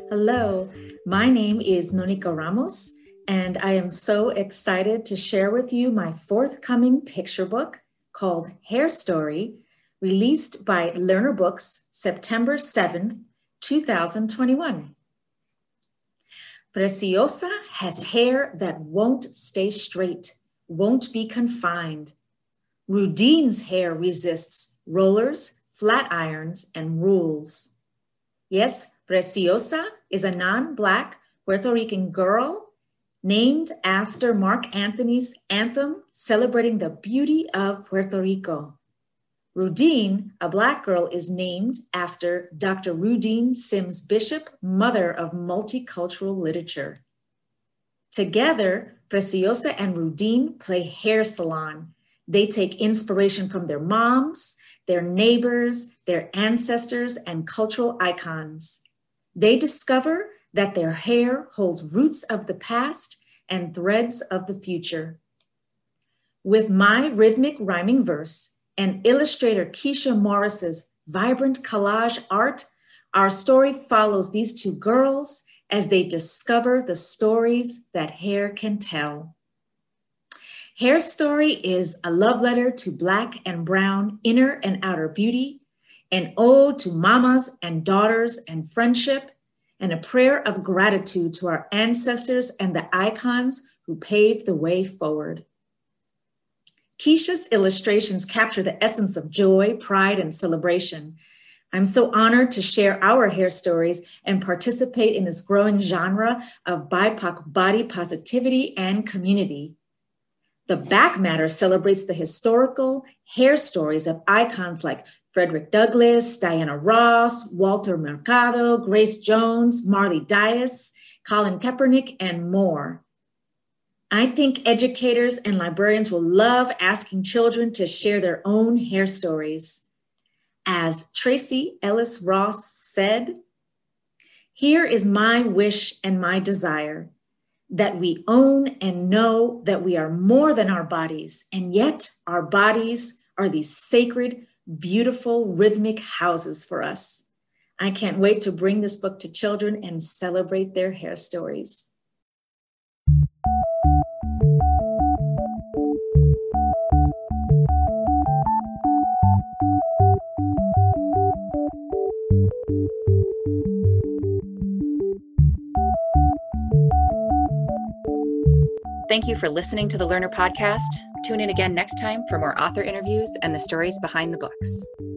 Hello, my name is Monica Ramos, and I am so excited to share with you my forthcoming picture book called Hair Story, released by Lerner Books September 7th, 2021. Preciosa has hair that won't stay straight, won't be confined. Rudine's hair resists rollers, flat irons, and rules. Yes, Preciosa is a non-Black Puerto Rican girl named after Mark Anthony's anthem celebrating the beauty of Puerto Rico. Rudine, a Black girl, is named after Dr. Rudine Sims Bishop, mother of multicultural literature. Together, Preciosa and Rudine play hair salon. They take inspiration from their moms, their neighbors, their ancestors, and cultural icons. They discover that their hair holds roots of the past and threads of the future. With my rhythmic rhyming verse and illustrator Keisha Morris's vibrant collage art, our story follows these two girls as they discover the stories that hair can tell. Hair Story is a love letter to Black and brown inner and outer beauty, an ode to mamas and daughters and friendship, and a prayer of gratitude to our ancestors and the icons who paved the way forward. Keisha's illustrations capture the essence of joy, pride, and celebration. I'm so honored to share our hair stories and participate in this growing genre of BIPOC body positivity and community. The back matter celebrates the historical hair stories of icons like Frederick Douglass, Diana Ross, Walter Mercado, Grace Jones, Marley Dias, Colin Kaepernick, and more. I think educators and librarians will love asking children to share their own hair stories. As Tracy Ellis Ross said, "Here is my wish and my desire, that we own and know that we are more than our bodies, and yet our bodies are these sacred, beautiful, rhythmic houses for us." I can't wait to bring this book to children and celebrate their hair stories. Thank you for listening to the Lerner Podcast. Tune in again next time for more author interviews and the stories behind the books.